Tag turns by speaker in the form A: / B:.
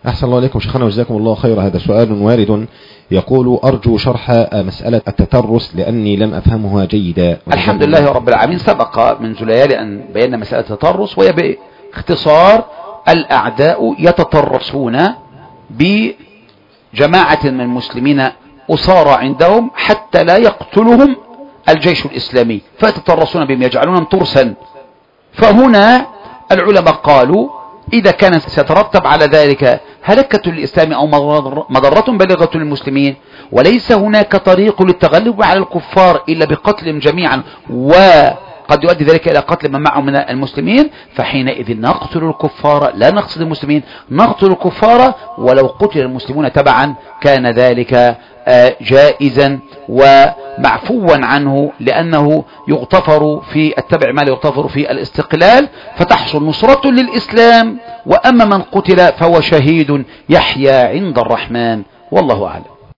A: أحسن الله عليكم شيخنا وجزاكم الله خير. هذا سؤال وارد يقول: أرجو شرح مسألة التترس لأني لم أفهمها جيدا.
B: الحمد لله رب العالمين. سبق منذ ليالي أن بينا مسألة التترس، وهي باختصار: الأعداء يتترسون بجماعة من المسلمين أسارى عندهم حتى لا يقتلهم الجيش الإسلامي، فيتترسون بهم يجعلونهم ترسا. فهنا العلماء قالوا: إذا كان سيترتب على ذلك هلكة للإسلام أو مضرة بالغة للمسلمين، وليس هناك طريق للتغلب على الكفار إلا بقتلهم جميعا، وقد يؤدي ذلك إلى قتل من معهم من المسلمين، فحينئذ نقتل الكفار، لا نقصد المسلمين، نقتل الكفار، ولو قتل المسلمون تبعا كان ذلك جائزا ومعفوا عنه، لأنه يغتفر في التبع ما لا يغتفر في الاستقلال، فتحصل نصرة للإسلام. وأما من قتل فهو شهيد يحيى عند الرحمن، والله أعلم.